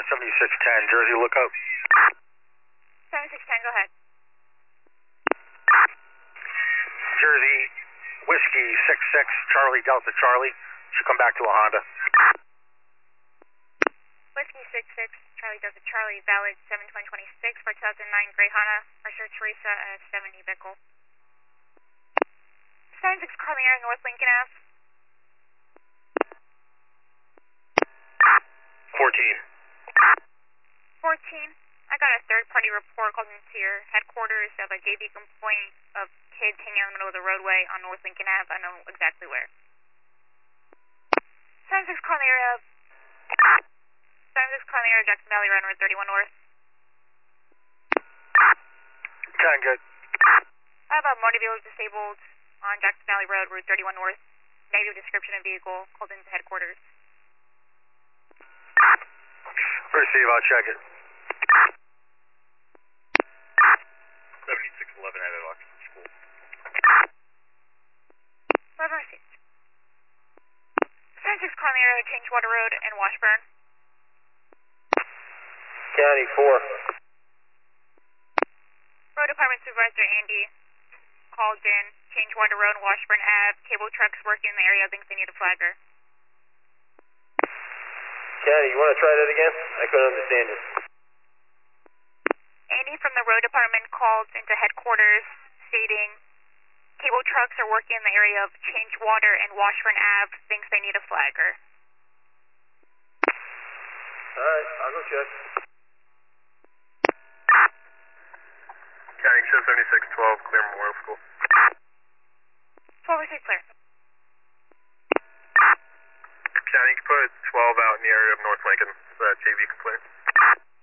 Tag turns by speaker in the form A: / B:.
A: 7610, Jersey lookout.
B: 7610, go ahead.
A: Jersey, Whiskey 66, Charlie Delta Charlie. Should come back to a Honda.
B: Whiskey 66, Charlie Delta Charlie, valid 7/20/26 for 2009 Gray Honda, Mercer Teresa, 70 vehicle. 76 Carlier, North Lincoln Ave.
A: 14.
B: 14, I got a third-party report called into your headquarters of a JV complaint of kids hanging out in the middle of the roadway on North Lincoln Ave. I know exactly where. 76 Carlier, 76 Carlier, Jackson Valley Road, Route 31 North.
A: 10, good.
B: I have a motor vehicle disabled on Jackson Valley Road, Route 31 North. Negative description of vehicle, called into headquarters.
A: Receive, I'll check it.
C: 7611 at Oxford School.
B: 11 received. 76 Carlier, Changewater Road and Washburn.
A: County 4.
B: Road Department Supervisor Andy called in Changewater Road and Washburn Ave. Cable trucks working in the area, thinks they need a flagger.
A: County, you want to try that again? I couldn't understand you.
B: Andy from the Road Department called into headquarters stating cable trucks are working in the area of Changewater and Washburn Ave, thinks they need a flagger.
A: Alright, I'll go check.
C: County show 7612, clear Memorial School.
B: 12 received, clear.
C: County, you can put 12 out in the area of North Lincoln, JV complaint.